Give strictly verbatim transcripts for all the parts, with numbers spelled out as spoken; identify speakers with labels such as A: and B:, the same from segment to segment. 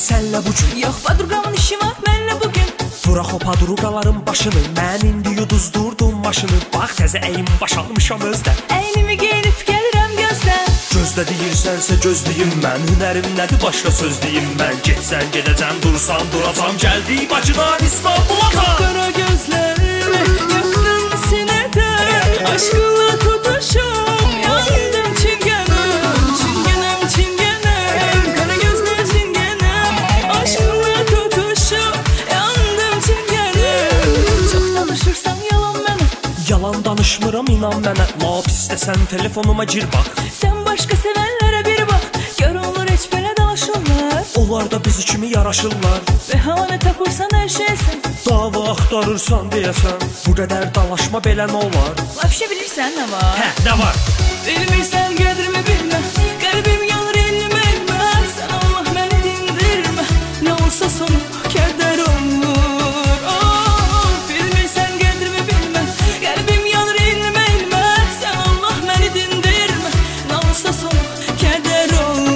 A: sənlə bu gün.
B: Yox, padruqamın işi var mənlə bugün.
A: Burax o padruqaların başını, mən indi yuduzdurdum maşını. Bax təzə əyim baş almışam özdə.
B: Əynimi geyinib gəlirəm gözlə.
A: Gözlə deyirsənsə gözləyim mən, hünərim nədir başqa söz deyim mən. Getsən gedəcəm, dursan duracam, gəldik Bakıdan İstanbul'a.
B: Qara gözlərimi yaxdın sinədə, aşkınla tutuşum, yandım çingənəm, çingənəm, çingənəm. Qara gözlər çingənəm, aşkınla tutuşum, yandım çingənəm. Çox danışırsan yalan mənə,
A: yalan danışmıram inan mənə. Lap istəsən telefonuma gir bax.
B: sən başqa sevənlərə bir bax, gör olur heç belə dalaşırlar.
A: Onlar da bizi kimi yaraşırlar.
B: Bəhanə tapırsan hər şeysən,
A: Dava axtarırsan deyəsən, bu qədər dalaşma belə nə olar?
B: vəbşə bilirsən nə var?
A: Hə, nə var?
B: Bilmirsən qədrimi bilmə, qəlbim yanır elmə elmə. Sən Allah məni dindirmə, nə olsa sonu kədər olur. Oh, bilmirsən qədrimi bilmə, qəlbim yanır elmə elmə. Sən Allah məni dindirmə, nə olsa sonu kədər olur.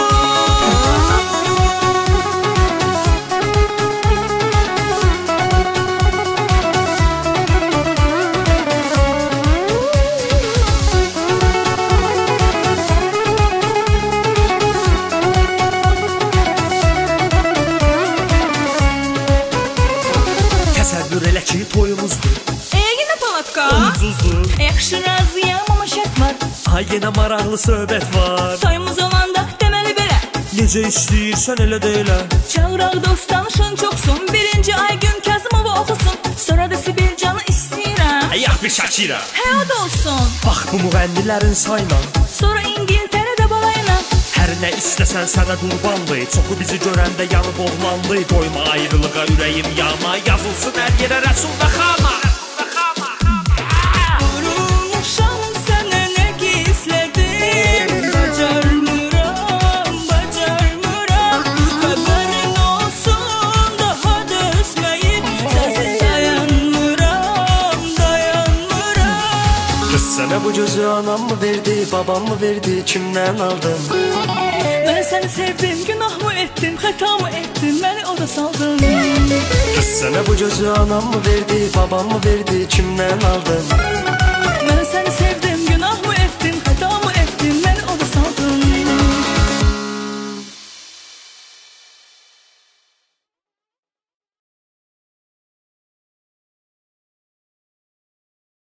A: Təsəvvür elə ki toyumuzdur,
B: Ey yenə palatka,
A: ucuzdur.
B: yaxşı razıyam amma şərt var.
A: Ay yenə maraqlı söhbət var.
B: Toyumuz olanda deməli belə,
A: Necə istəyirsən elə də elə.
B: çağıraq dost tanışın çoxsun. Birinci ay gün Kazımova oxusun, sonra da Sibircanı istəyirəm.
A: Ayaq bir Şakira.
B: Hə o da olsun,
A: Bax bu müğənnilərin sayla,
B: sonra İngiltərədə balayla.
A: hər nə istəsən sənə qurbandı. Çoxu bizi görəndə yanıb oğlandı. Doyma ayrılığa ürəyim yana, yazılsın hər yerə Rəsul və Xana.
B: Vurulmuşam sənə nə gizlədim, bacarmıram, bacarmıram. Xəbərin olsun daha dözməyib, sənsiz dayanmıram, dayanmıram.
A: Qız sənə bu gözü anam mı verdi, babam mı verdi, kimdən aldın?
B: Mən səni sevdim, günah mı etdim, xəta mı etdim, məni o da saldın.
A: Qız sənə bu gözü anam mı verdi, babam mı verdi, kimdən aldın?